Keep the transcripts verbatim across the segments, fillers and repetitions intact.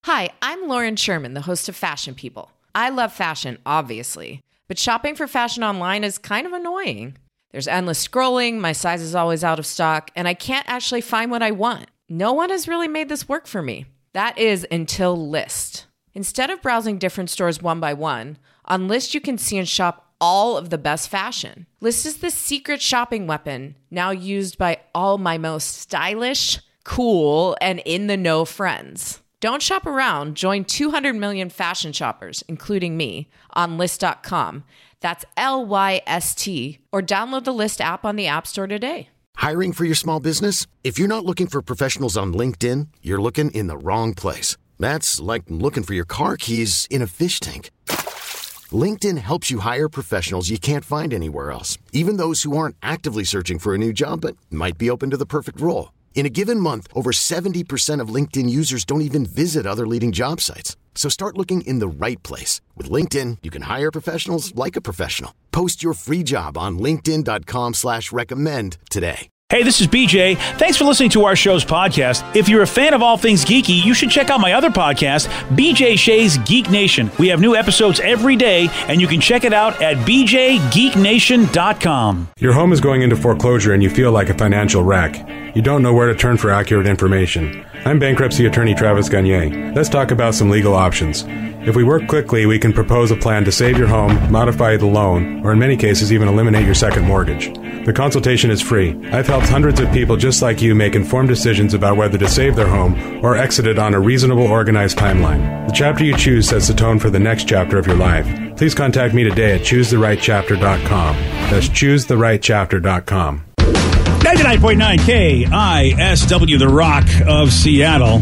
Hi, I'm Lauren Sherman, the host of Fashion People. I love fashion, obviously, but shopping for fashion online is kind of annoying. There's endless scrolling, my size is always out of stock, and I can't actually find what I want. No one has really made this work for me. That is until Lyst. Instead of browsing different stores one by one, on Lyst you can see and shop all of the best fashion. Lyst is the secret shopping weapon, now used by all my most stylish, cool, and in-the-know friends. Don't shop around. Join two hundred million fashion shoppers, including me, on Lyst dot com. That's L Y S T. Or download the Lyst app on the App Store today. Hiring for your small business? If you're not looking for professionals on LinkedIn, you're looking in the wrong place. That's like looking for your car keys in a fish tank. LinkedIn helps you hire professionals you can't find anywhere else, even those who aren't actively searching for a new job but might be open to the perfect role. In a given month, over seventy percent of LinkedIn users don't even visit other leading job sites. So start looking in the right place. With LinkedIn, you can hire professionals like a professional. Post your free job on linkedin dot com slash recommend today. Hey, this is B J. Thanks for listening to our show's podcast. If you're a fan of all things geeky, you should check out my other podcast, B J Shea's Geek Nation. We have new episodes every day, and you can check it out at b j geek nation dot com. Your home is going into foreclosure and you feel like a financial wreck. You don't know where to turn for accurate information. I'm bankruptcy attorney Travis Gagne. Let's talk about some legal options. If we work quickly, we can propose a plan to save your home, modify the loan, or in many cases even eliminate your second mortgage. The consultation is free. I've helped hundreds of people just like you make informed decisions about whether to save their home or exit it on a reasonable, organized timeline. The chapter you choose sets the tone for the next chapter of your life. Please contact me today at choose the right chapter dot com. That's choose the right chapter dot com. ninety-nine point nine K I S W, the Rock of Seattle.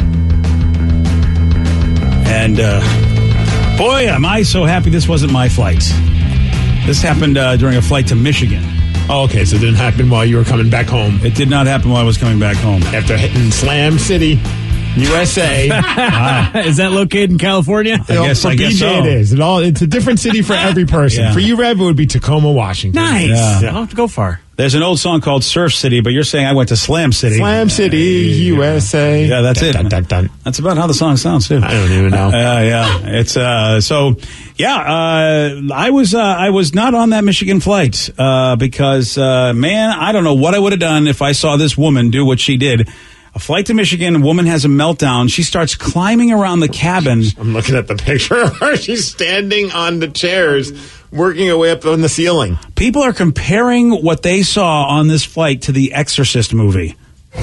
And, uh, boy, am I so happy this wasn't my flight. This happened uh, during a flight to Michigan. Oh, okay, so it didn't happen while you were coming back home. It did not happen while I was coming back home. After hitting Slam City, U S A. Wow. Is that located in California? I guess, for I guess B J so. it is. It all, it's a different city for every person. Yeah. For you, Rev, it would be Tacoma, Washington. Nice. Yeah. I don't have to go far. There's an old song called Surf City, but you're saying I went to Slam City. Slam City, U S A. Yeah, that's dun, it. Dun, dun, dun. That's about how the song sounds, too. I don't even know. Uh, yeah, it's uh, so. Yeah, uh, I was uh, I was not on that Michigan flight uh, because uh, man, I don't know what I would have done if I saw this woman do what she did. A flight to Michigan, a woman has a meltdown. She starts climbing around the cabin. I'm looking at the picture of her. She's standing on the chairs, working her way up on the ceiling. People are comparing what they saw on this flight to the Exorcist movie.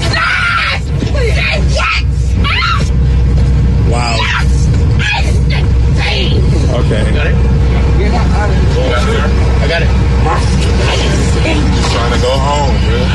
Wow. Okay. Got it? I got it. Just trying to go home,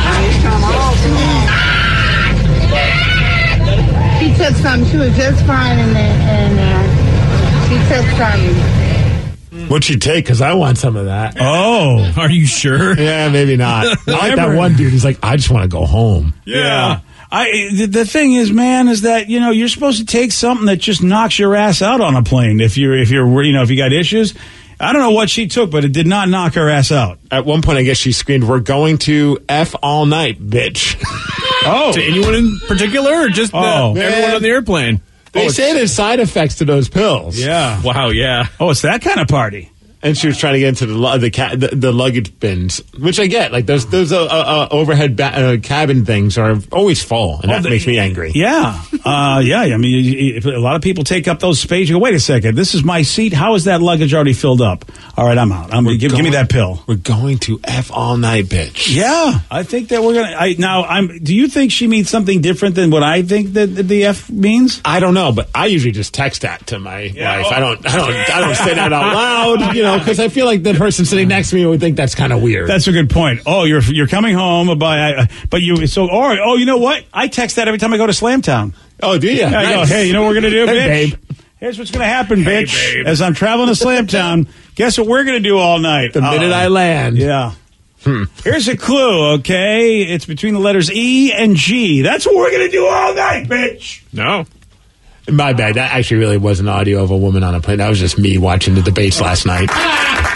man. She took some. She was just fine, and then and uh, she took some. What'd she take? Because I want some of that. Oh, Are you sure? Yeah, maybe not. I like that one dude who's like, I just want to go home. yeah. I the, the thing is, man, is that you know you're supposed to take something that just knocks your ass out on a plane if you're if you're you know if you got issues. I don't know what she took, but it did not knock her ass out. At one point, I guess she screamed, "We're going to F all night, bitch." Oh, To anyone in particular, or just the, Oh. everyone on the airplane? They Oh, say there's side effects to those pills. yeah. Wow, yeah. Oh, it's that kind of party. And she was trying to get into the lu- the, ca- the, the luggage bins, which I get. Like those those uh, uh, overhead ba- uh, cabin things are always full, and that they- makes me angry. Yeah, uh, yeah. I mean, you, you, a lot of people take up those space. You go, wait a second, this is my seat. How is that luggage already filled up? All right, I'm out. I'm give, give me that pill. We're going to F all night, bitch. Yeah, I think that we're gonna. I, now, I'm. Do you think she means something different than what I think that the F means? I don't know, but I usually just text that to my Yeah, wife. oh. I don't, I don't, I don't say that out loud, you know, because I feel like the person sitting next to me would think that's kind of weird. That's a good point. Oh, you're you're coming home, but I, but you so. Or oh, you know what? I text that every time I go to Slamtown. oh, do you? I go, Nice. hey, you know what we're gonna do, Hey, bitch? babe. Here's what's gonna happen, bitch. babe. As I'm traveling to Slamtown, guess what we're gonna do all night? The minute Uh, I land, Yeah. Here's a clue, okay? It's between the letters E and G. That's what we're going to do all night, bitch. No. my bad. That actually really wasn't audio of a woman on a plane. That was just me watching the debates last night.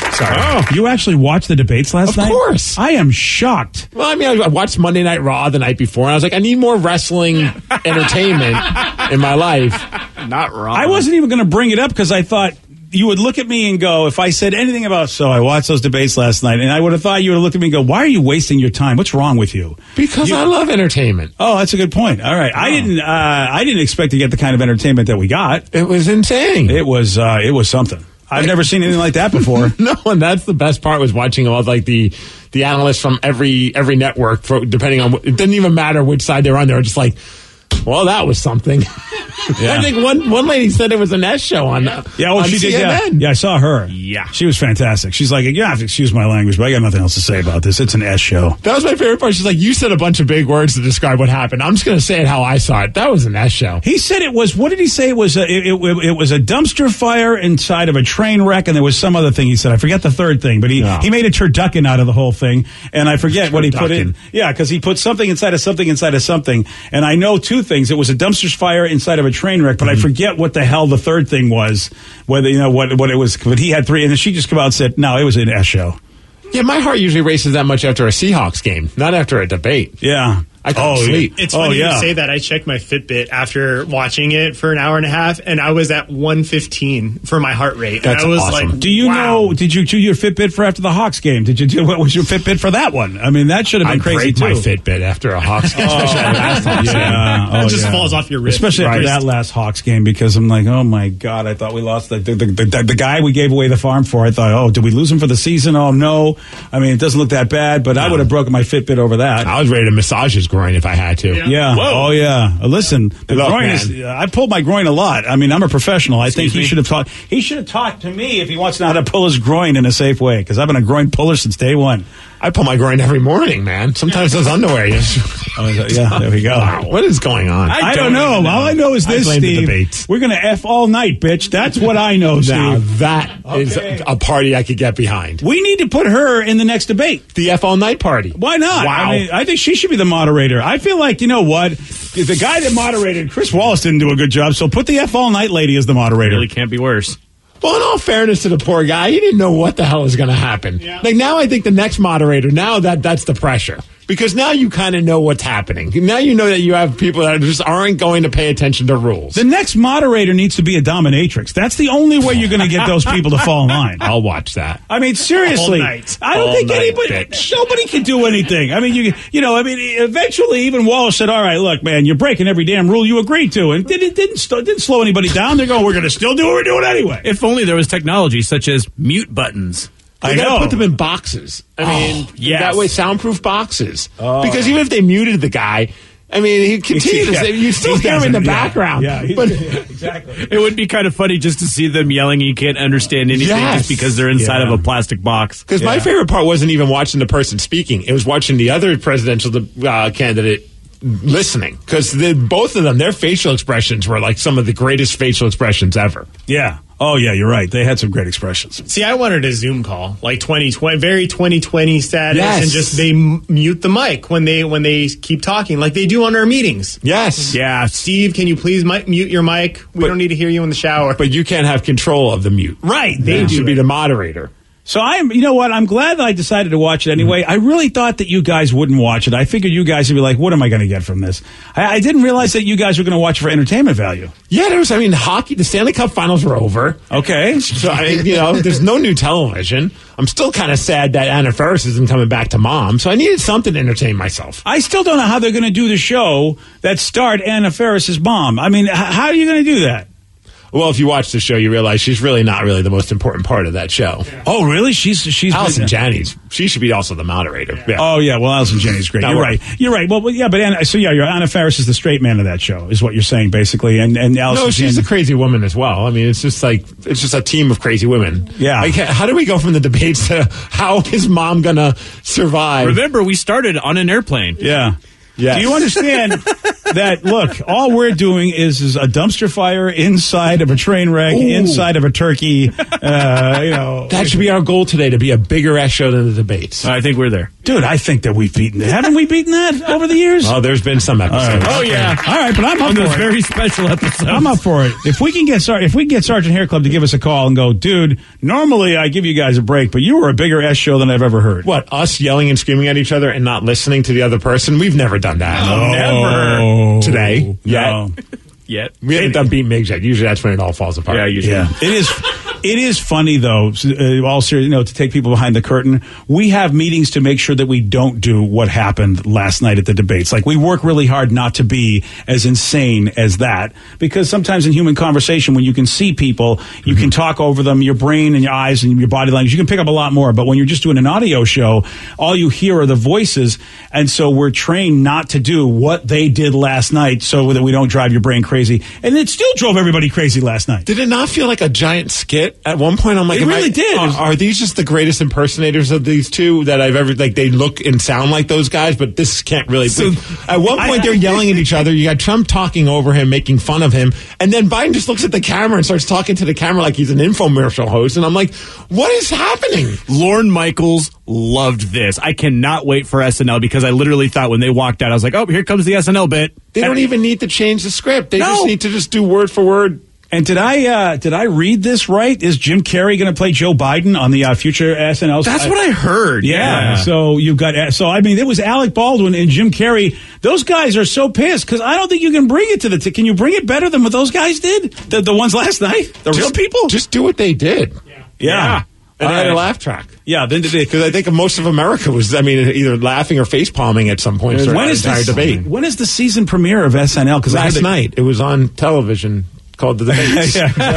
Sorry. Oh. You actually watched the debates last Of night? course. I am shocked. Well, I mean, I watched Monday Night Raw the night before, and I was like, I need more wrestling entertainment in my life. Not wrong. I wasn't even going to bring it up because I thought you would look at me and go, if I said anything about, so I watched those debates last night, and I would have thought you would have looked at me and go, why are you wasting your time? What's wrong with you? Because You- I love entertainment. Oh, that's a good point. All right. I didn't, uh, I didn't expect to get the kind of entertainment that we got. It was insane. It was, uh, it was something. I've never seen anything like that before. No, and that's the best part was watching all like the the analysts from every every network. For, depending on, it didn't even matter which side they were on. They were just like, "Well, that was something." Yeah. I think one one lady said it was an S show on. Yeah, Yeah, well, on she C did. N N. Yeah. yeah, I saw her. Yeah. She was fantastic. She's like, you have to excuse my language, but I got nothing else to say about this. It's an S show. That was my favorite part. She's like, "You said a bunch of big words to describe what happened. I'm just going to say it how I saw it. That was an S show." He said it was, what did he say? It was a, it, it, it was a dumpster fire inside of a train wreck, and there was some other thing he said. I forget the third thing, but he, Yeah. he made a turducken out of the whole thing, and I forget what he put in. Turducken. Yeah, because he put something inside of something inside of something, and I know two things. It was a dumpster fire inside of a train wreck, but Mm-hmm. I forget what the hell the third thing was, whether, you know, what, what it was, but he had three, and then she just came out and said, no, it was an S show. Yeah, my heart usually races that much after a Seahawks game, not after a debate. Yeah. I couldn't sleep. It's Oh, funny yeah. you say that. I checked my Fitbit after watching it for an hour and a half, and I was at one fifteen for my heart rate. That's and I was awesome. like, Do you wow. know? Did you do your Fitbit for after the Hawks game? Did you do what was your Fitbit for that one? I mean, that should have I been crazy break too. my Fitbit after a Hawks game, especially that last Hawks game. Yeah, It oh, just yeah. falls off your wrist. Especially after Right. that last Hawks game, because I'm like, oh my god, I thought we lost the the, the the the guy we gave away the farm for. I thought, oh, did we lose him for the season? Oh no, I mean, it doesn't look that bad, but I would have broken my Fitbit over that. I was ready to massage his groin if I had to. Yeah. Oh, yeah. Uh, Listen, the Look, groin man. is. Uh, I pulled my groin a lot. I mean, I'm a professional. I think Excuse he me? should have talked. He should have talked to me if he wants to know how to pull his groin in a safe way. Because I've been a groin puller since day one. I pull my groin every morning, man. Sometimes those underwear. You Oh, is that- yeah. There we go. Wow, what is going on? I, don't know. even know. All I know is I this, blame the Steve. debates. We're going to F all night, bitch. That's what I know, Now Steve. that is Okay. a party I could get behind. We need to put her in the next debate. The F all night party. Why not? Wow. I mean, I think she should be the moderator. I feel like, you know what? The guy that moderated, Chris Wallace, didn't do a good job, so put the F all night lady as the moderator. Really can't be worse. Well, in all fairness to the poor guy, he didn't know what the hell was going to happen. Like now, I think the next moderator. Now that that's the pressure because now you kind of know what's happening. Now you know that you have people that just aren't going to pay attention to rules. The next moderator needs to be a dominatrix. That's the only way you're going to get those people to fall in line. I'll watch that. I mean, seriously, All night. I don't All think night, anybody, bitch. nobody can do anything. I mean, you, you know, I mean, eventually, even Wallace said, "All right, look, man, you're breaking every damn rule you agreed to," and didn't didn't st- didn't slow anybody down. They're going, "We're going to still do what we're doing anyway." If only there was technology such as mute buttons. They I gotta know. put them in boxes. I mean, yes. that way, soundproof boxes. Because even if they muted the guy, I mean, he continued to Yeah. say, you still He hear him in the doesn't- yeah, background. Yeah, he- but yeah, exactly. It would be kind of funny just to see them yelling and you can't understand anything Yes. just because they're inside Yeah. of a plastic box. Because my Yeah. favorite part wasn't even watching the person speaking; it was watching the other presidential uh, candidate listening. Because both of them, their facial expressions were like some of the greatest facial expressions ever. Yeah. Oh, yeah, you're right. They had some great expressions. See, I wanted a Zoom call, like twenty twenty, very twenty twenty status, Yes. and just they m- mute the mic when they when they keep talking, like they do on our meetings. Yes, Yeah. Steve, can you please mi- mute your mic? We But- don't need to hear you in the shower. but you can't have control of the mute. Right. They do should be it. the moderator. So I'm, you know what? I'm glad that I decided to watch it anyway. I really thought that you guys wouldn't watch it. I figured you guys would be like, "What am I going to get from this?" I, I didn't realize that you guys were going to watch it for entertainment value. Yeah, there was. I mean, hockey. The Stanley Cup Finals were over. Okay. So I, you know, there's no new television. I'm still kind of sad that Anna Faris isn't coming back to Mom. So I needed something to entertain myself. I still don't know how they're going to do the show that starred Anna Faris's mom. I mean, h- how are you going to do that? Well, if you watch the show, you realize she's really not really the most important part of that show. Oh, really? She's she's Allison Janney's. She should be also the moderator. Yeah. Oh yeah, well, Allison Janney's great. That You're works. right. You're right. Well, well, yeah, but Anna, so yeah, you're, Anna Faris is the straight man of that show, is what you're saying basically, and and Allison. No, she's Janney- a crazy woman as well. I mean, it's just like it's just a team of crazy women. Yeah. Like, how do we go from the debates to how is Mom gonna survive? Remember, we started on an airplane. Yeah. Yes. Do you understand that? Look, all we're doing is is a dumpster fire inside of a train wreck, Ooh. inside of a turkey. Uh, you know, That should be our goal today, to be a bigger S show than the debates. I think we're there. Dude, I think that we've beaten it. Haven't we beaten that over the years? Oh, there's been some episodes. All right. Oh, yeah. All right, but I'm up On for those it. very special episodes. I'm up for it. If we can get Sar- if we can get Sergeant Hair Club to give us a call and go, dude, normally I give you guys a break, but you were a bigger S show than I've ever heard. What, us yelling and screaming at each other and not listening to the other person? We've never done that. Oh, Never. Today. No. Yet. Yet. We haven't done beat Migs yet. Usually that's when it all falls apart. Yeah, usually. Yeah, it is. It is funny though. Uh, all serious, you know, to take people behind the curtain. We have meetings to make sure that we don't do what happened last night at the debates. Like we work really hard not to be as insane as that, because sometimes in human conversation, when you can see people, you mm-hmm. can talk over them. Your brain and your eyes and your body language, you can pick up a lot more. But when you're just doing an audio show, all you hear are the voices, and so we're trained not to do what they did last night, so that we don't drive your brain crazy. And it still drove everybody crazy last night. Did it not feel like a giant skit? At one point, I'm like, it really I, did. Are, are these just the greatest impersonators of these two that I've ever, like, they look and sound like those guys, but this can't really So, be. At one point, I, they're yelling at each other. You got Trump talking over him, making fun of him, and then Biden just looks at the camera and starts talking to the camera like he's an infomercial host, and I'm like, what is happening? Lorne Michaels loved this. I cannot wait for S N L because I literally thought when they walked out, I was like, oh, here comes the S N L bit. They don't even need to change the script. They No. just need to just do word for word. And did I uh, did I read this right? Is Jim Carrey going to play Joe Biden on the uh, future S N L? That's what I heard. Yeah. yeah. So you've got so I mean it was Alec Baldwin and Jim Carrey. Those guys are so pissed because I don't think you can bring it to the. T- can you bring it better than what those guys did? The the ones last night, the just, real people. Just do what they did. Yeah. yeah. And All had right. a laugh track. Yeah. Then did Because I think most of America was, I mean, either laughing or face palming at some point during the entire this, debate. When is the season premiere of S N L? Because Last night, it was on television called The Debates.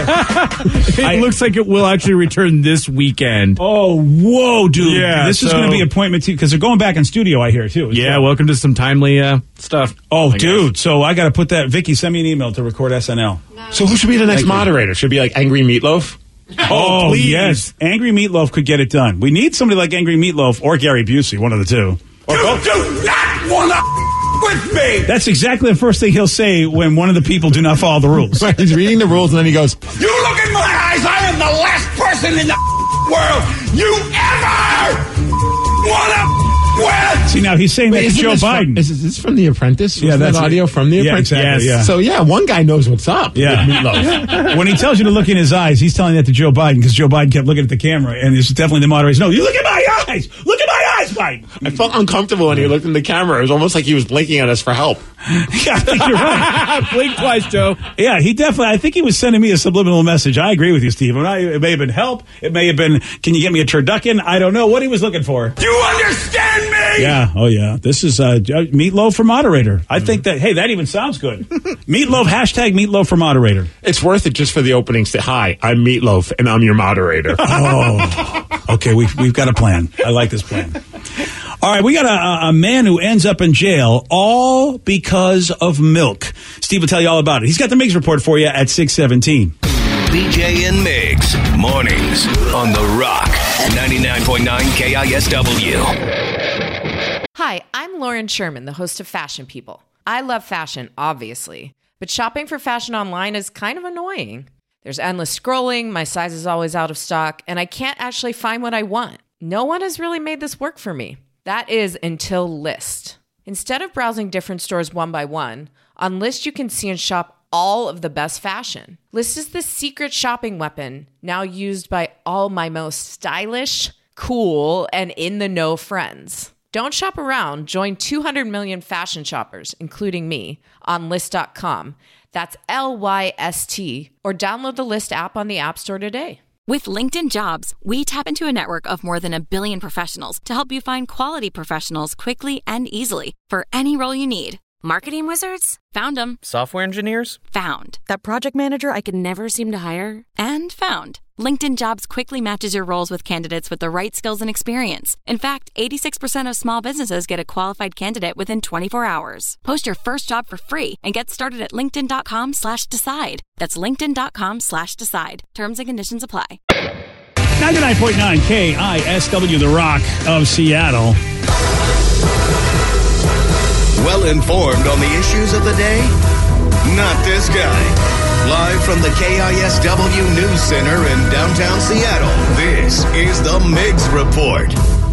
It I, looks like it will actually return this weekend. Oh, whoa, dude! Yeah, this is so- going to be appointment because they're going back in studio. I hear too. as Yeah, well. welcome to some timely uh, stuff. Oh, I guess. dude! So I got to put that. Vicky, send me an email to record S N L. So who should be the next Thank you. moderator? Should it be like Angry Meatloaf? Oh, please. yes. Angry Meatloaf could get it done. We need somebody like Angry Meatloaf or Gary Busey, one of the two. Or You both. do not want to with me. That's exactly the first thing he'll say when one of the people do not follow the rules. He's reading the rules and then he goes, You look in my eyes. I am the last person in the world you ever want to with. See, now he's saying Wait, that to isn't Joe this Biden. From, is this from The Apprentice? Yeah, Was that's that it. audio from The Yeah, Apprentice. exactly, yeah. So yeah, one guy knows what's up. Yeah. with Meatloaf. When he tells you to look in his eyes, he's telling that to Joe Biden because Joe Biden kept looking at the camera, and it's definitely the moderator. No, you look at my eyes. Look at my eyes, Biden. I felt uncomfortable when he looked in the camera. It was almost like he was blinking at us for help. Yeah, I think you're right. Blink twice, Joe. Yeah, he definitely. I think he was sending me a subliminal message. I agree with you, Steve. I, it may have been help. It may have been, can you get me a turducken? I don't know what he was looking for. Do you understand me? Yeah. Oh, yeah. This is uh, Meatloaf for moderator. I think that. Hey, that even sounds good. Meatloaf hashtag Meatloaf for moderator. It's worth it just for the opening. Say, hi, I'm Meatloaf, and I'm your moderator. Oh, okay. We've we've got a plan. I like this plan. All right, we got a, a man who ends up in jail all because of milk. Steve will tell you all about it. He's got the Migs report for you at six seventeen. B J and Migs, mornings on The Rock, ninety-nine point nine K I S W. Hi, I'm Lauren Sherman, the host of Fashion People. I love fashion, obviously, but shopping for fashion online is kind of annoying. There's endless scrolling, my size is always out of stock, and I can't actually find what I want. No one has really made this work for me. That is until Lyst. Instead of browsing different stores one by one, on Lyst you can see and shop all of the best fashion. Lyst is the secret shopping weapon now used by all my most stylish, cool, and in-the-know friends. Don't shop around. Join two hundred million fashion shoppers, including me, on Lyst dot com. That's L Y S T, or download the Lyst app on the App Store today. With LinkedIn Jobs, we tap into a network of more than a billion professionals to help you find quality professionals quickly and easily for any role you need. Marketing wizards? Found them. Software engineers? Found. That project manager I could never seem to hire? And found. LinkedIn Jobs quickly matches your roles with candidates with the right skills and experience. In fact, eighty-six percent of small businesses get a qualified candidate within twenty-four hours. Post your first job for free and get started at linkedin.com slash decide. That's linkedin.com slash decide. Terms and conditions apply. ninety-nine point nine K I S W, The Rock of Seattle. Well informed on the issues of the day? Not this guy. Live from the K I S W News Center in downtown Seattle, this is the Migs Report.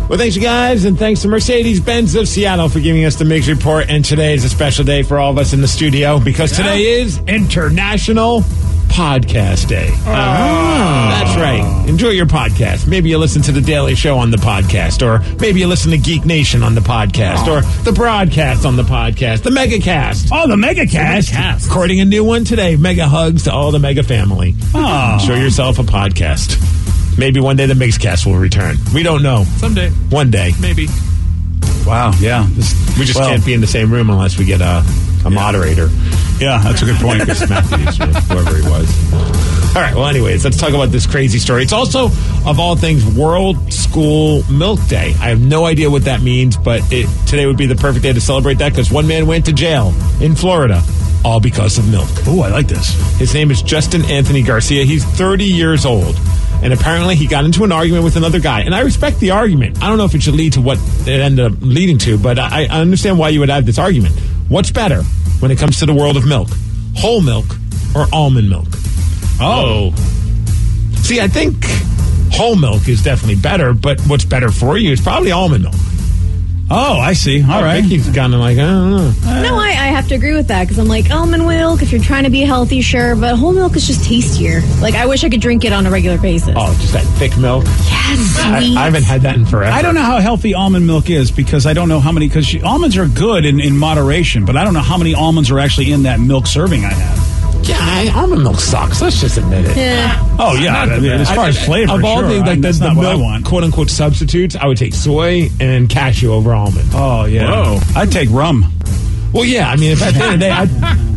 Well, thanks, you guys, and thanks to Mercedes-Benz of Seattle for giving us the Migs Report. And today is a special day for all of us in the studio because today is International Podcast Day. Oh. That's right. Enjoy your podcast. Maybe you listen to The Daily Show on the podcast, or maybe you listen to Geek Nation on the podcast, oh. or the broadcast on the podcast, the Megacast. Oh, the Megacast. Megacast. Recording a new one today. Mega hugs to all the Mega family. Oh. Show yourself a podcast. Maybe one day the Migscast will return. We don't know. Someday. One day. Maybe. Wow, yeah. This, we just well, can't be in the same room unless we get a, a yeah. moderator. Yeah, that's a good point. Matthews, whoever he was. All right, well, anyways, let's talk about this crazy story. It's also, of all things, World School Milk Day. I have no idea what that means, but it, today would be the perfect day to celebrate that because one man went to jail in Florida, all because of milk. Oh, I like this. His name is Justin Anthony Garcia. He's thirty years old. And apparently he got into an argument with another guy. And I respect the argument. I don't know if it should lead to what it ended up leading to, but I, I understand why you would have this argument. What's better when it comes to the world of milk? Whole milk or almond milk? Oh. See, I think whole milk is definitely better, but what's better for you is probably almond milk. Oh, I see. All oh, right. Vicky's kind of like, I don't know. No, I, I have to agree with that because I'm like, almond milk, if you're trying to be healthy, sure, but whole milk is just tastier. Like, I wish I could drink it on a regular basis. Oh, just that thick milk? Yes, I, I haven't had that in forever. I don't know how healthy almond milk is because I don't know how many, because almonds are good in, in moderation, but I don't know how many almonds are actually in that milk serving I have. Yeah, I, almond milk sucks. Let's just admit it. Yeah. Oh, yeah. I mean, as far I, as flavor, of all sure. the, like, I mean, the, that's the not milk, what I want. quote-unquote substitutes, I would take soy and cashew over almond. Oh, yeah. Whoa. I'd take rum. Well, yeah. I mean, if at the end of the day, I'd...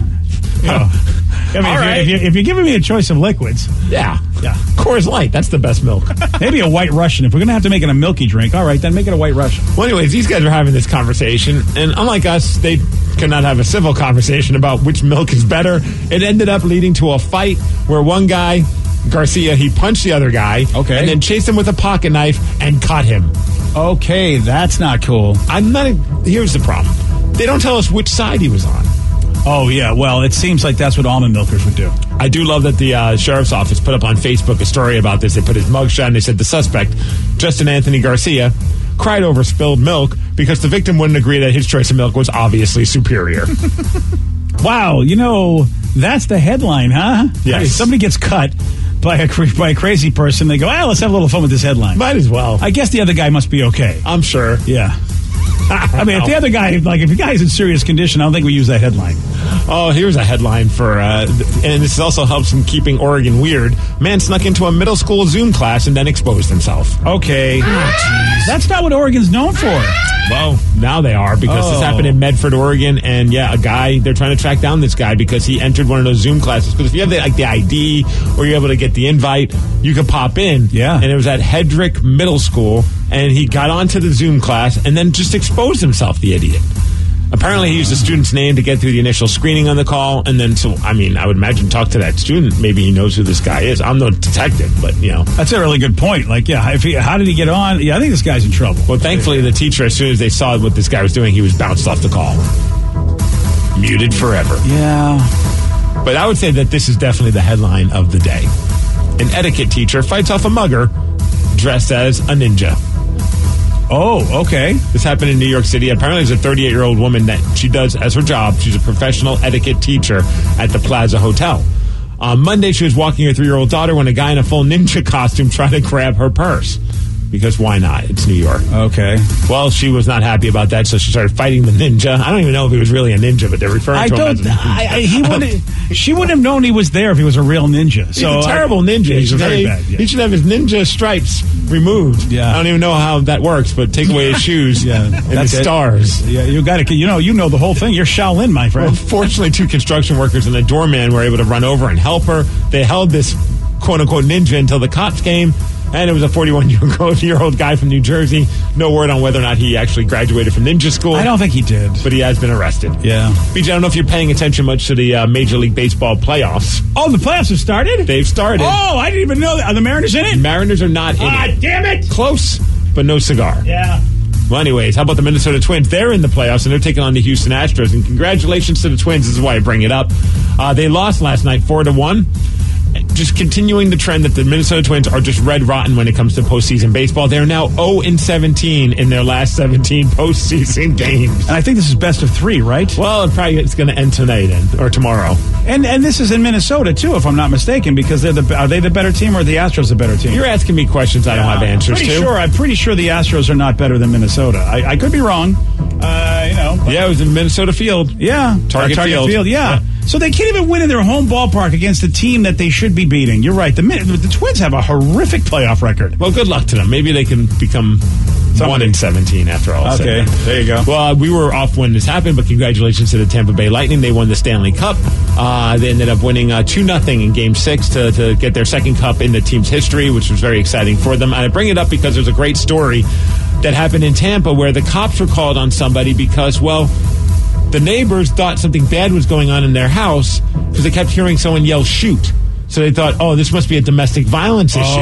oh. I mean, if, right. you're, if, you're, if you're giving me a choice of liquids. Yeah. Yeah. Coors Light, that's the best milk. Maybe a White Russian. If we're going to have to make it a milky drink, all right, then make it a White Russian. Well, anyways, these guys are having this conversation, and unlike us, they cannot have a civil conversation about which milk is better. It ended up leading to a fight where one guy, Garcia, he punched the other guy, okay, and then chased him with a pocket knife and cut him. Okay, that's not cool. I'm not. A, here's the problem. They don't tell us which side he was on. Oh, yeah. Well, it seems like that's what almond milkers would do. I do love that the uh, sheriff's office put up on Facebook a story about this. They put his mugshot and they said the suspect, Justin Anthony Garcia, cried over spilled milk because the victim wouldn't agree that his choice of milk was obviously superior. Wow. You know, that's the headline, huh? Yes. Somebody gets cut by a, by a crazy person. They go, ah, let's have a little fun with this headline. Might as well. I guess the other guy must be okay. I'm sure. Yeah. I mean, if the other guy, like, if the guy's in serious condition, I don't think we use that headline. Oh, here's a headline for, uh, and this also helps in keeping Oregon weird. Man snuck into a middle school Zoom class and then exposed himself. Okay. Oh, that's not what Oregon's known for. Well, now they are because oh. this happened in Medford, Oregon, and yeah, a guy, they're trying to track down this guy because he entered one of those Zoom classes. Because if you have the, like the I D or you're able to get the invite, you can pop in. Yeah. And it was at Hedrick Middle School, and he got onto the Zoom class and then just exposed himself, the idiot. Apparently, he used the student's name to get through the initial screening on the call, and then, so, I mean, I would imagine talk to that student. Maybe he knows who this guy is. I'm no detective, but, you know. That's a really good point. Like, yeah, if he, how did he get on? Yeah, I think this guy's in trouble. Well, thankfully, the teacher, as soon as they saw what this guy was doing, he was bounced off the call. Muted forever. Yeah. But I would say that this is definitely the headline of the day. An etiquette teacher fights off a mugger dressed as a ninja. Oh, okay. This happened in New York City. Apparently, there's a thirty-eight-year-old woman that she does as her job. She's a professional etiquette teacher at the Plaza Hotel. On Monday, she was walking her three-year-old daughter when a guy in a full ninja costume tried to grab her purse. Because why not? It's New York. Okay. Well, she was not happy about that, so she started fighting the ninja. I don't even know if he was really a ninja, but they're referring I to don't, him as a ninja. I, I, he wouldn't, she wouldn't have known he was there if he was a real ninja. So He's a terrible I, ninja. Yeah, he's he, very bad. Yeah. He should have his ninja stripes removed. Yeah. I don't even know how that works, but take away his shoes yeah, and that's his it. stars. Yeah, you got to. You know, you know the whole thing. You're Shaolin, my friend. Well, fortunately, two construction workers and a doorman were able to run over and help her. They held this quote-unquote ninja until the cops came. And it was a forty-one-year-old guy from New Jersey. No word on whether or not he actually graduated from ninja school. I don't think he did. But he has been arrested. Yeah. B J, I don't know if you're paying attention much to the uh, Major League Baseball playoffs. Oh, the playoffs have started? They've started. Oh, I didn't even know that. Are the Mariners in it? Mariners are not in ah, it. Ah, damn it. Close, but no cigar. Yeah. Well, anyways, how about the Minnesota Twins? They're in the playoffs, and they're taking on the Houston Astros. And congratulations to the Twins. This is why I bring it up. Uh, they lost last night, four to one. just continuing the trend that the Minnesota Twins are just red rotten when it comes to postseason baseball. They're now oh and seventeen in their last seventeen postseason games. And I think this is best of three, right? Well, it probably it's going to end tonight and, or tomorrow. And and this is in Minnesota, too, if I'm not mistaken, because they're the are they the better team or are the Astros the better team? You're asking me questions I don't have answers I'm pretty to. Sure, I'm pretty sure the Astros are not better than Minnesota. I, I could be wrong. Uh, you know. Yeah, it was in Minnesota Field. Yeah. Target, uh, Target Field. Field, yeah. yeah. So they can't even win in their home ballpark against a team that they should be beating. You're right. The the Twins have a horrific playoff record. Well, good luck to them. Maybe they can become Somebody. one and seventeen after all. Okay, there you go. Well, uh, we were off when this happened, but congratulations to the Tampa Bay Lightning. They won the Stanley Cup. Uh, they ended up winning uh, two nothing in Game Six to, to get their second cup in the team's history, which was very exciting for them. And I bring it up because there's a great story that happened in Tampa where the cops were called on somebody because, well, the neighbors thought something bad was going on in their house because they kept hearing someone yell, "Shoot." So they thought, oh, this must be a domestic violence issue.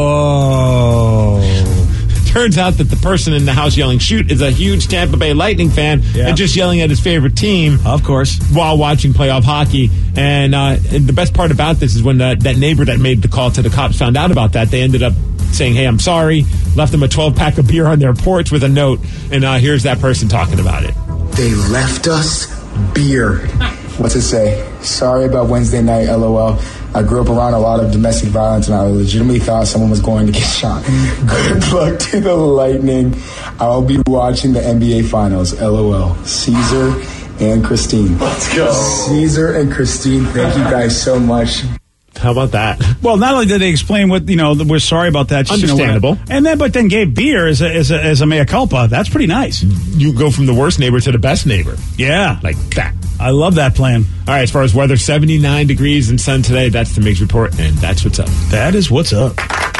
Oh. Turns out that the person in the house yelling "shoot" is a huge Tampa Bay Lightning fan yeah. and just yelling at his favorite team. Of course. While watching playoff hockey. And, uh, and the best part about this is when the, that neighbor that made the call to the cops found out about that, they ended up saying, "Hey, I'm sorry," left them a twelve pack of beer on their porch with a note. And uh, here's that person talking about it. They left us beer. What's it say? Sorry about Wednesday night, LOL. I grew up around a lot of domestic violence, and I legitimately thought someone was going to get shot. Good luck to the Lightning. I'll be watching the N B A Finals, LOL. Caesar and Christine. Let's go. Caesar and Christine, thank you guys so much. How about that? Well, not only did they explain what, you know, we're sorry about that. Just, Understandable. You know, and then, but then gave beer as a, as a, as a mea culpa. That's pretty nice. You go from the worst neighbor to the best neighbor. Yeah. Like that. I love that plan. All right, as far as weather, seventy-nine degrees and sun today. That's the Migs Report, and that's what's up. That is what's up.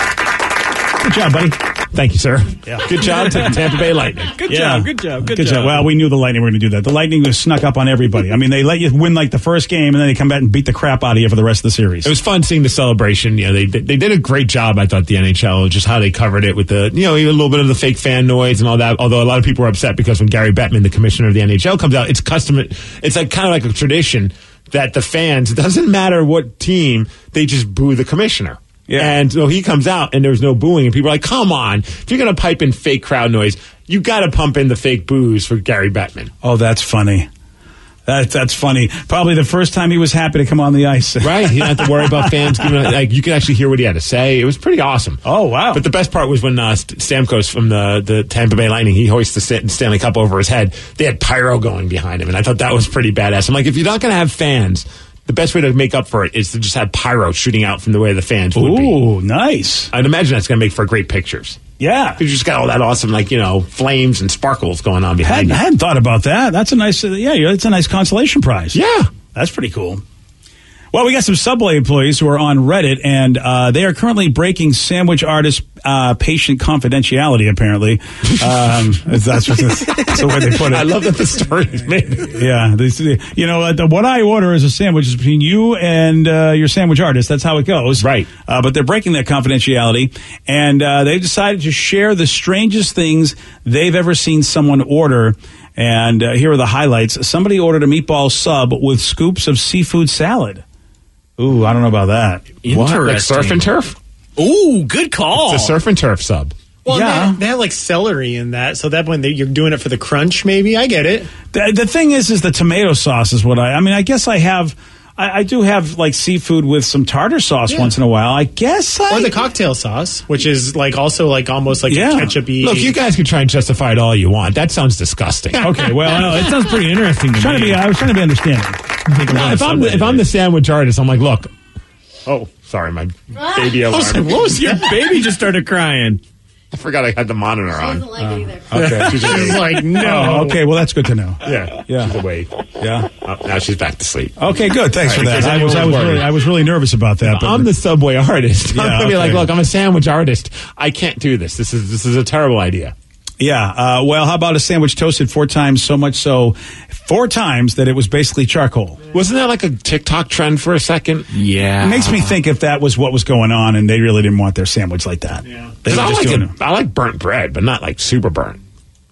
Good job, buddy. Thank you, sir. Yeah. Good job to the Tampa Bay Lightning. Good yeah. job, good job, good, good job. job. Well, we knew the Lightning were going to do that. The Lightning was snuck up on everybody. I mean, they let you win like the first game, and then they come back and beat the crap out of you for the rest of the series. It was fun seeing the celebration. You know, they they did a great job, I thought, the N H L, just how they covered it with the, you know, a little bit of the fake fan noise and all that. Although a lot of people were upset because when Gary Bettman, the commissioner of the N H L, comes out, it's custom. It's like kind of like a tradition that the fans, it doesn't matter what team, they just boo the commissioner. Yeah. And so he comes out and there's no booing, and people are like, come on, if you're going to pipe in fake crowd noise, you got to pump in the fake boos for Gary Bettman. Oh, that's funny. That, that's funny. Probably the first time he was happy to come on the ice. Right. He didn't have to worry about fans giving, like, you could actually hear what he had to say. It was pretty awesome. Oh, wow. But the best part was when uh, Stamkos from the, the Tampa Bay Lightning, he hoists the Stanley Cup over his head. They had pyro going behind him, and I thought that was pretty badass. I'm like, if you're not going to have fans, the best way to make up for it is to just have pyro shooting out from the way the fans would be. Ooh, nice. I'd imagine that's going to make for great pictures. Yeah. You just got all that awesome, like, you know, flames and sparkles going on behind hadn't, you. I hadn't thought about that. That's a nice, uh, yeah, it's a nice consolation prize. Yeah. That's pretty cool. Well, we got some Subway employees who are on Reddit, and uh, they are currently breaking sandwich artist uh, patient confidentiality, apparently. Um, that's, what, that's the way they put it. I love that the story is made. Yeah. This, you know, the, what I order is a sandwich is between you and uh, your sandwich artist. That's how it goes. Right. Uh, but they're breaking that confidentiality, and uh, they've decided to share the strangest things they've ever seen someone order. And uh, here are the highlights. Somebody ordered a meatball sub with scoops of seafood salad. Ooh, I don't know about that. Interesting. What? Like surf and turf? Ooh, good call. It's a surf and turf sub. Well, yeah. they, they have like celery in that, so that when they, you're doing it for the crunch, maybe. I get it. The, the thing is, is the tomato sauce is what I. I mean, I guess I have. I, I do have like seafood with some tartar sauce Yeah. once in a while. I guess I. Or the cocktail sauce, which is like also like almost like Yeah. a ketchup-y. Look, you guys can try and justify it all you want. That sounds disgusting. Okay, well, No, it sounds pretty interesting to trying me. to be. I was trying to be understanding. No, if I'm the, if I'm the sandwich artist, I'm like, look. Oh, sorry, my baby I was alarm. like, what was your baby just started crying? I forgot I had the monitor on. Doesn't like it either. Okay, she's She's awake. like, no. Oh, okay, well, that's good to know. Yeah, Yeah. she's awake. Yeah. Oh, now she's back to sleep. Okay, good. Thanks All for right, that. in case I was, I anyone was was really, worried. I was really nervous about that. But I'm the Subway artist. I'm Yeah, gonna be like, okay. look, I'm a sandwich artist. I can't do this. This is this is a terrible idea. Yeah. Uh, well, how about a sandwich toasted four times, so much so, four times that it was basically charcoal? Wasn't that like a TikTok trend for a second? Yeah. It makes me think if that was what was going on and they really didn't want their sandwich like that. Yeah. They 'Cause were I just like doing it, I like burnt bread, but not like super burnt.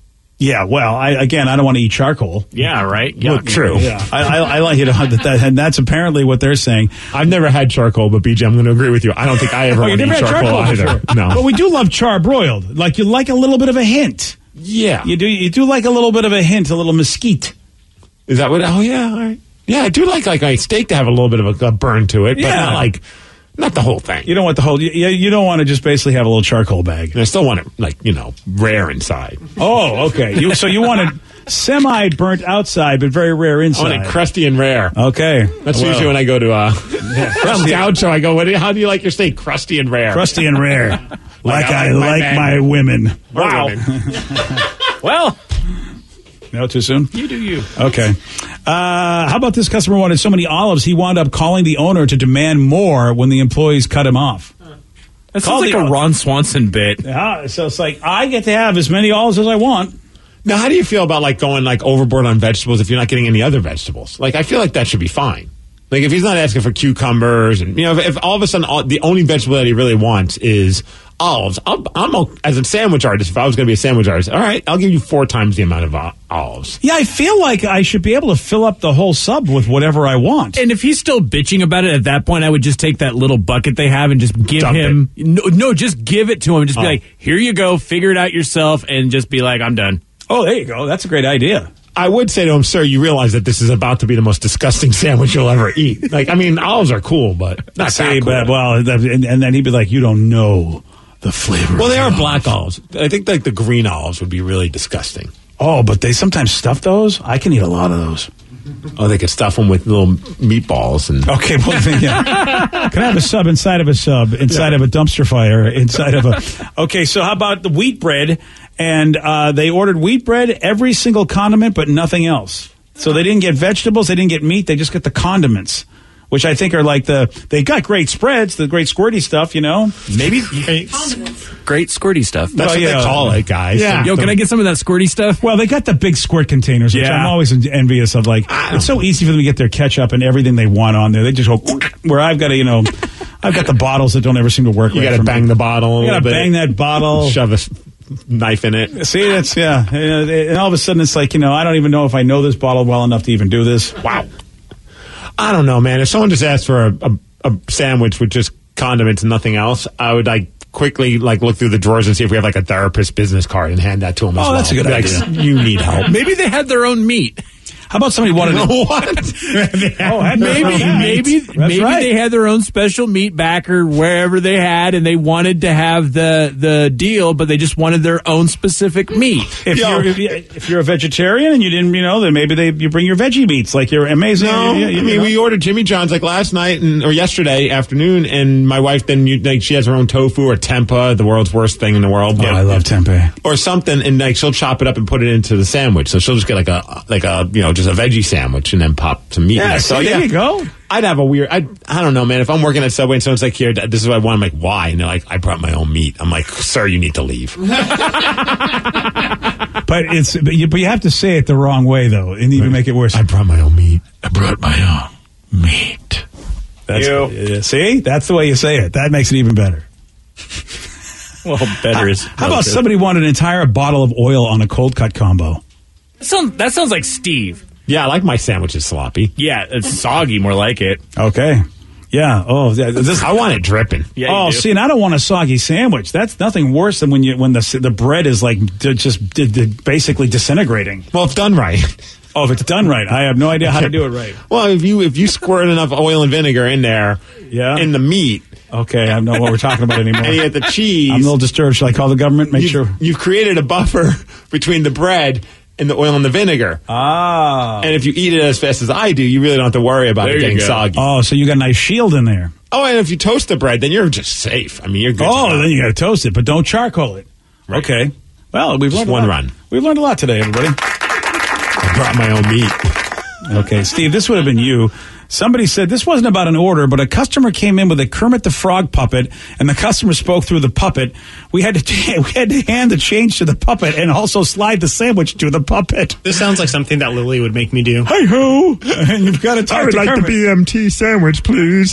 Yeah, well, I, again, I don't want to eat charcoal. Yeah, right. Well, Yuck. true. Yeah, I, I, I like it, that, that, and that's apparently what they're saying. I've never had charcoal, but B J, I'm going to agree with you. I don't think I ever Oh, you want to never eat had charcoal, charcoal either. before? No. But we do love charbroiled. Like, you like a little bit of a hint. Yeah. You do You do like a little bit of a hint, a little mesquite. Is that what? Oh, yeah. All right. Yeah, I do like like a steak to have a little bit of a, a burn to it, but Yeah. not like, not the whole thing. You don't want the whole, you, you don't want to just basically have a little charcoal bag. And I still want it, like, you know, rare inside. Oh, okay. You, so you want it semi-burnt outside, but very rare I inside. want it crusty and rare. Okay. That's Well, usually when I go to uh, some gaucho. I go, what do you, how do you like your steak? Crusty and rare. crusty and rare. like I, I like my like man. my women. Wow. Well, No, too soon? you do you. Okay. Uh, how about this customer wanted so many olives, he wound up calling the owner to demand more when the employees cut him off. That Call sounds like the- a Ron Swanson bit. Yeah, so it's like, I get to have as many olives as I want. Now, how do you feel about like going like overboard on vegetables if you're not getting any other vegetables? Like, I feel like that should be fine. Like, if he's not asking for cucumbers and, you know, if, if all of a sudden all, the only vegetable that he really wants is olives, I'll, I'm a, as a sandwich artist, if I was going to be a sandwich artist, all right, I'll give you four times the amount of uh, olives. Yeah, I feel like I should be able to fill up the whole sub with whatever I want. And if he's still bitching about it at that point, I would just take that little bucket they have and just give Dump him. No, no, just give it to him. Just be Oh. like, here you go, figure it out yourself, and just be like, I'm done. Oh, there you go. That's a great idea. I would say to him, sir, you realize that this is about to be the most disgusting sandwich you'll ever eat. Like, I mean, olives are cool, but not See, that cool. but, well, and, and then he'd be like, you don't know the flavor. Well, of they are olive." black olives. I think like the green olives would be really disgusting. Oh, but they sometimes stuff those. I can eat a lot of those. Oh, they could stuff them with little meatballs and. Okay, well, then, yeah. Can I have a sub inside of a sub, inside Yeah. of a dumpster fire, inside of a... Okay, so how about the wheat bread? And uh, they ordered wheat bread, every single condiment, but nothing else. So they didn't get vegetables, they didn't get meat, they just get the condiments, which I think are like the... They got great spreads, the great squirty stuff, you know? Maybe great squirty stuff. That's Well, what yeah. they call it, guys. Yeah. Yo, can I get some of that squirty stuff? Well, they got the big squirt containers, which Yeah. I'm always envious of. Like, it's so easy for them to get their ketchup and everything they want on there. They just go, where I've got to, you know, I've got the bottles that don't ever seem to work. You right got to for me. bang the bottle a You little got to bit. bang that bottle. Shove a s- knife in it. See, that's, yeah. And all of a sudden it's like, you know, I don't even know if I know this bottle well enough to even do this. Wow. I don't know, man. If someone just asked for a, a, a sandwich with just condiments and nothing else, I would like quickly like look through the drawers and see if we have like a therapist business card and hand that to them as Oh, well. that's a good Like, idea. you need help. Maybe they had their own meat. How about somebody wanted to... What? Oh, had their Maybe, own maybe, meat. That's maybe right. they had their own special meat backer wherever they had, and they wanted to have the the deal, but they just wanted their own specific meat. If Yo. you're if, you- if you're a vegetarian and you didn't, you know, then maybe they you bring your veggie meats. Like you're amazing. No, You- you- I mean you know. we ordered Jimmy John's like last night and or yesterday afternoon, and my wife then you, like she has her own tofu or tempeh, the world's worst thing in the world. Oh, I love tempeh. Or something, and like she'll chop it up and put it into the sandwich. So she'll just get like a like a you know just a veggie sandwich and then pop some meat. in Yeah, there. so So there you go. I'd have a weird. I I don't know, man. If I'm working at Subway and someone's like, "Here, this is what I want," I'm like, "Why?" And they're like, "I brought my own meat." I'm like, "Sir, you need to leave." But it's but you, but you have to say it the wrong way though, and even make it worse. I brought my own meat. I brought my own meat. That's, You. uh, see, that's the way you say it. That makes it even better. Well, better is. How about somebody wanted an entire bottle of oil on a cold cut combo? That sounds, that sounds like Steve. Yeah, I like my sandwiches sloppy. Yeah, it's soggy, more like it. Okay. Yeah. Oh, yeah, this, I want it dripping. Yeah, oh, you do. see, and I don't want a soggy sandwich. That's nothing worse than when you when the the bread is like d- just d- d- basically disintegrating. Well, if done right. Oh, if it's done right, I have no idea how to do it right. Well, if you if you squirt enough oil and vinegar in there, Yeah. in the meat, Okay, I don't know what we're talking about anymore. and you get the cheese, I'm a little disturbed. Should I call the government? Make you've, sure. you've created a buffer between the bread and the oil and the vinegar. Ah. And if you eat it as fast as I do, you really don't have to worry about There it you getting go. soggy. Oh, so you got a nice shield in there. Oh, and if you toast the bread, then you're just safe. I mean, you're good. Oh, to go. then you got to toast it, but don't charcoal it. Right. Okay. Well, we've Just learned a one lot. run. We've learned a lot today, everybody. I brought my own meat. Okay, Steve, this would have been you. Somebody said this wasn't about an order, but a customer came in with a Kermit the Frog puppet, and the customer spoke through the puppet. We had to we had to hand the change to the puppet and also slide the sandwich to the puppet. This sounds like something that Lily would make me do. Hi ho! And you've got to talk to Kermit. B M T sandwich, please.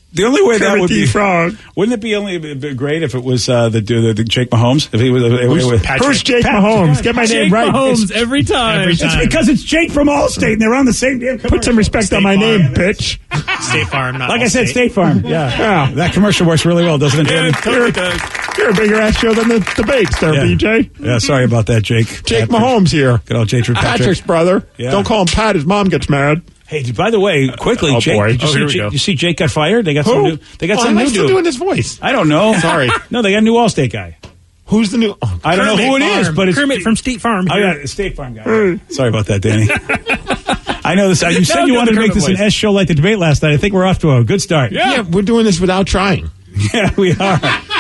The only way that Kermit would the be Frog. Wouldn't it be only a bit great if it was uh, the, the the Jake Mahomes? If he was, if it was Who's Jake Pat- Mahomes? Get my Jake name right. Mahomes every time. Every It's time. because it's Jake from Allstate, and they're on the same damn commercial. Put some respect State on my Farm. name, bitch. State Farm, not Like I said, Allstate. State Farm. Yeah. Yeah. That commercial works really well, doesn't it, Danny? You're, you're a bigger ass show than the debates there, Yeah. B J. Yeah, sorry about that, Jake. Jake Patrick. Mahomes here. Good old Jake Patrick. Patrick's brother. Yeah. Don't call him Pat. His mom gets mad. Hey, by the way, quickly, Oh, Jake, boy. did you, Oh, see, here we Jake- go. you see Jake got fired? They got Who? some new. They got oh, some am I new still dude. doing this voice? I don't know. Sorry. No, they got a new Allstate guy. Who's the new? Oh, I don't know who it is, Farm. but it's Kermit from State Farm. Oh here. yeah, it's State Farm guy. Sorry about that, Danny. I know this. You said No, you do wanted the to make Kermit this an voice. S show like the debate last night. I think we're off to a good start. yeah. we're doing this without trying. Yeah, we are.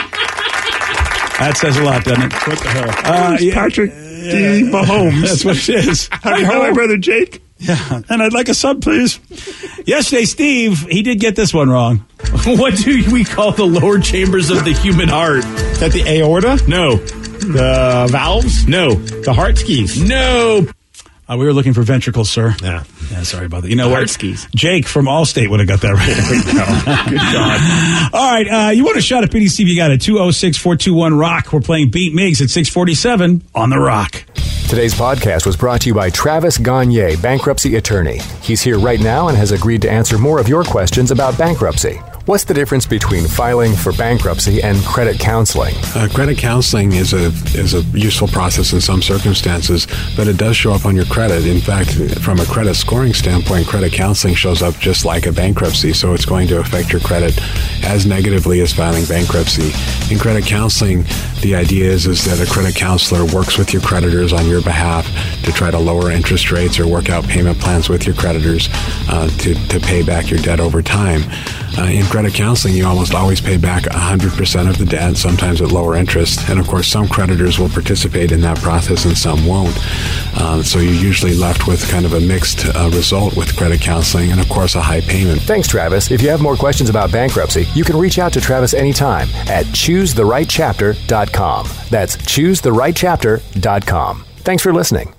That says a lot, doesn't it? What the hell? Uh, Who's yeah. Patrick D. Mahomes. That's what it is. Have you heard my brother Jake? Yeah, and I'd like a sub, please. Yesterday, Steve, he did get this one wrong. What do we call the lower chambers of the human heart? Is that the aorta? No. The valves? No. The heart skis? No. Uh, we were looking for ventricles, sir. Yeah. Yeah, sorry about that. You know Heart what? skis. Jake from Allstate would have got that right. Good God. All right, uh, you want a shot at P D C? You got it. two oh six, four two one, ROCK. We're playing Beat Migs at six forty-seven on The Rock. Today's podcast was brought to you by Travis Gagne, bankruptcy attorney. He's here right now and has agreed to answer more of your questions about bankruptcy. What's the difference between filing for bankruptcy and credit counseling? Uh, credit counseling is a is a useful process in some circumstances, but it does show up on your credit. In fact, from a credit scoring standpoint, credit counseling shows up just like a bankruptcy, so it's going to affect your credit as negatively as filing bankruptcy. In credit counseling, the idea is, is that a credit counselor works with your creditors on your behalf to try to lower interest rates or work out payment plans with your creditors uh, to, to pay back your debt over time. Uh, in credit counseling, you almost always pay back one hundred percent of the debt, sometimes at lower interest. And of course, some creditors will participate in that process and some won't. Uh, so you're usually left with kind of a mixed uh, result with credit counseling and, of course, a high payment. Thanks, Travis. If you have more questions about bankruptcy, you can reach out to Travis anytime at choose the right chapter dot com. That's choose the right chapter dot com. Thanks for listening.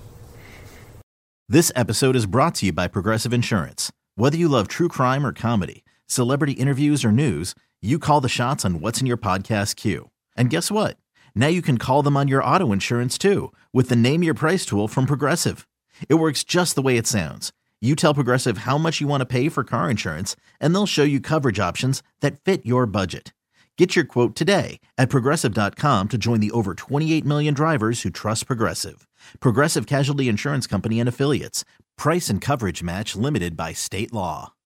This episode is brought to you by Progressive Insurance. Whether you love true crime or comedy, celebrity interviews or news, you call the shots on what's in your podcast queue. And guess what? Now you can call them on your auto insurance too with the Name Your Price tool from Progressive. It works just the way it sounds. You tell Progressive how much you want to pay for car insurance, and they'll show you coverage options that fit your budget. Get your quote today at Progressive dot com to join the over twenty-eight million drivers who trust Progressive. Progressive Casualty Insurance Company and Affiliates. Price and coverage match limited by state law.